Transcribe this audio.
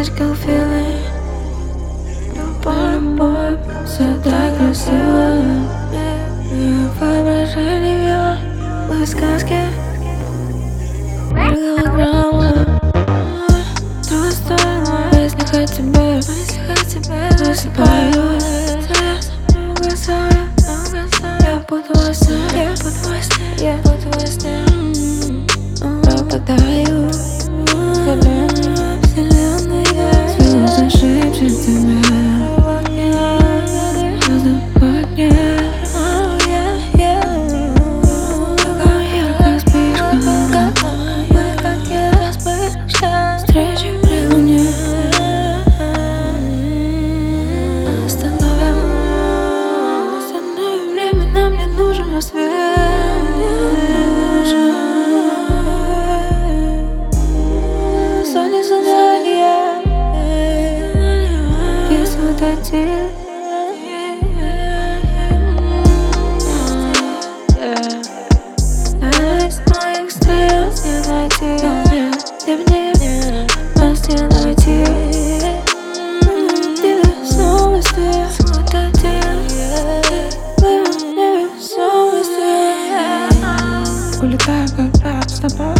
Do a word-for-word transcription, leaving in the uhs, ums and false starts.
magical feeling. Любовь, все так красиво. Воображение, мы в сказке. Голограмма. Другую сторону, в мыслях о тебе. Засыпаю. Я буду во сне, я буду во сне, я буду во сне. Пропадаю в вселенной, вселенной. Звезды шепчут тебя в огне, звезды в огне. Какая яркая вспышка, как я вспышка. Встречи при луне. Остановим, остановим время, нам не нужен рассвет. Один. Из моих слез не найти, где мне нас не найти. Тебе снова здесь, вот один. Тебе снова здесь. Улетаю, когда с тобой.